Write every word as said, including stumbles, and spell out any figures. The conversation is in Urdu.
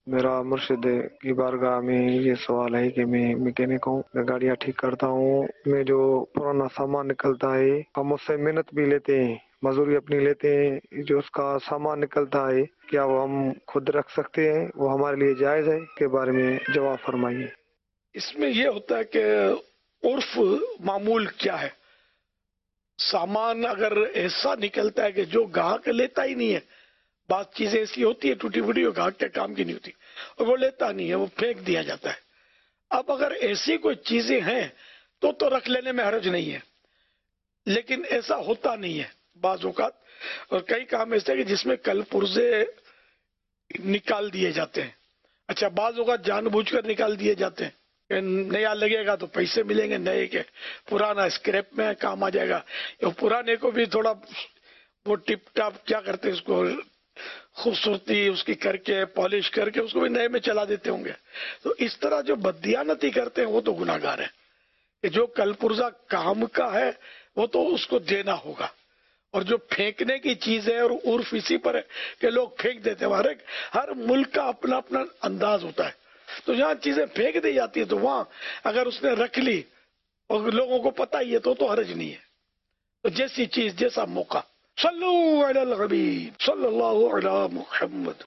میرا مرشد کی بارگاہ میں یہ سوال ہے کہ میں میکینک ہوں، میں گاڑیاں ٹھیک کرتا ہوں۔ میں جو پرانا سامان نکلتا ہے ہم اس سے محنت بھی لیتے ہیں، مزدوری اپنی لیتے ہیں، جو اس کا سامان نکلتا ہے کیا وہ ہم خود رکھ سکتے ہیں؟ وہ ہمارے لیے جائز ہے؟ کے بارے میں جواب فرمائیے۔ اس میں یہ ہوتا ہے کہ عرف معمول کیا ہے۔ سامان اگر ایسا نکلتا ہے کہ جو گاہک لیتا ہی نہیں ہے، بعض چیزیں ایسی ہوتی ہے ٹوٹی پھوٹی اور گاہک کے کام کی نہیں ہوتی اور وہ لیتا نہیں ہے، وہ پھینک دیا جاتا ہے۔ اب اگر ایسی کوئی چیزیں ہیں تو تو رکھ لینے میں حرج نہیں ہے، لیکن ایسا ہوتا نہیں ہے بعض اوقات، اور کئی کام ایسے ہیں کہ جس میں کل پرزے نکال دیے جاتے ہیں۔ اچھا، بعض اوقات جان بوجھ کر نکال دیے جاتے ہیں کہ نیا لگے گا تو پیسے ملیں گے نئے کے، پرانا اسکریپ میں کام آ جائے گا۔ پرانے کو بھی تھوڑا وہ ٹپ ٹاپ کیا کرتے اس کو خوبصورتی اس کی کر کے پالش کر کے اس کو بھی نئے میں چلا دیتے ہوں گے۔ تو اس طرح جو بددیانتی کرتے ہیں وہ تو گناہ گار ہیں، کہ جو کل پرزا کام کا ہے وہ تو اس کو دینا ہوگا، اور جو پھینکنے کی چیز ہے اور عرف اسی پر ہے کہ لوگ پھینک دیتے ہیں۔ ہر ایک ہر ملک کا اپنا اپنا انداز ہوتا ہے، تو جہاں چیزیں پھینک دی جاتی ہیں تو وہاں اگر اس نے رکھ لی اور لوگوں کو پتہ ہی ہے تو تو حرج نہیں ہے۔ تو جیسی چیز جیسا موقع۔ صلو علی الحبیب صلی اللہ علی محمد۔